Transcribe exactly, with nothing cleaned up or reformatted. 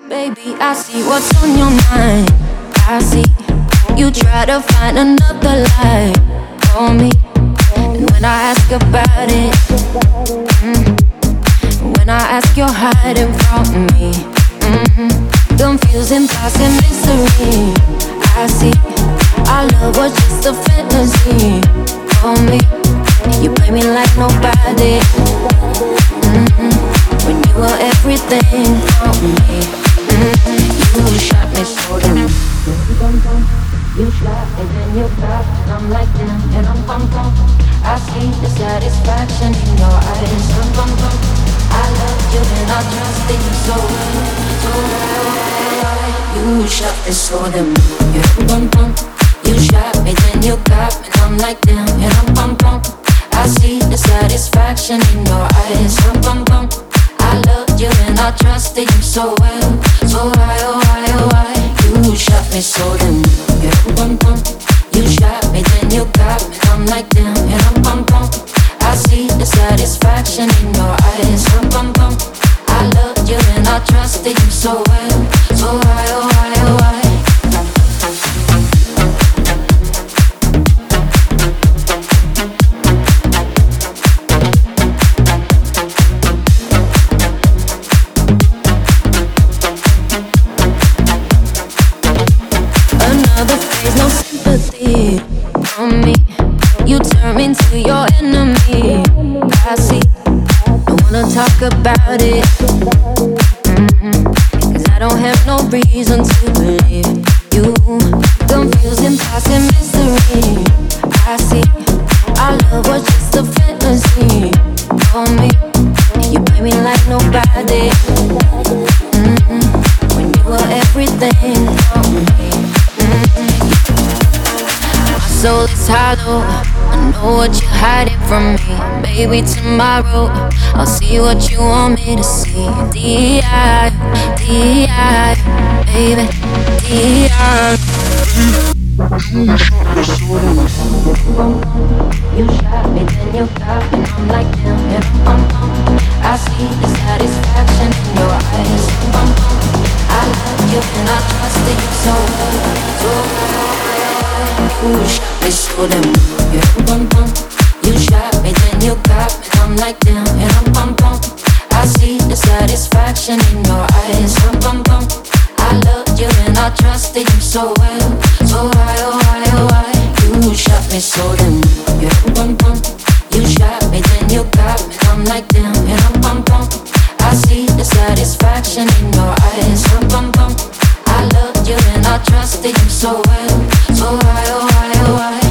Baby, I see what's on your mind. I see you try to find another lie for me. And when I ask about it, mm, when I ask, you're hiding from me. Mm-hmm. Confusing thoughts and mystery. I see our love was just a fantasy for me. You play me like nobody. Mm-hmm. When you were everything for me. Mm-hmm. You shot me so damn. You shot and then you got, and I'm like damn, and I'm bum bum. I see the satisfaction in your eyes. I'm bum bum. I love you and I trusted you so well, so well. You shot me so damn. Yeah, bum bum. You shot me then you got me, and I'm like damn, and I'm bum bum. I see the satisfaction in your eyes. I'm bum bum. I loved you and I trusted you so well. So why, oh why, oh why? You shot me so damn. Yeah, bum bum. You shot me, then you got me. I'm like damn, and I'm bum bum. I see the satisfaction in your eyes. I'm bum bum. I loved you and I trusted you so well. So why, oh why, oh why? On me, you turn into your enemy. I see, don't wanna talk about it. Mm-hmm. Cause I don't have no reason to believe you. Confusing thoughts and mystery. I see, our love was just a fantasy for me. You play me like nobody. Mm-hmm. When you were everything for me. Mm-hmm. Soul is hollow. I know what you're hiding from me. Baby, tomorrow I'll see what you want me to see. D I, D I, baby, D I. You shot me, then you got me, and I'm like damn, and I'm bum bum. I see the satisfaction in your eyes. Bum bum. I love you and I trusted you so well, so well. You shot me so damn. Yeah, bum bum. You shot me, then you got me, and I'm like damn, and I'm bum bum. I see the satisfaction in your eyes. I'm bum bum. I loved you and I trusted you so well. So why, oh why, oh why? You shot me so damn. Yeah, bum bum. You shot me, then you got me, and I'm like damn, and I'm bum bum. I see the satisfaction in your eyes. I'm bum bum. I loved you and I trusted you so well. So why, oh why, oh why?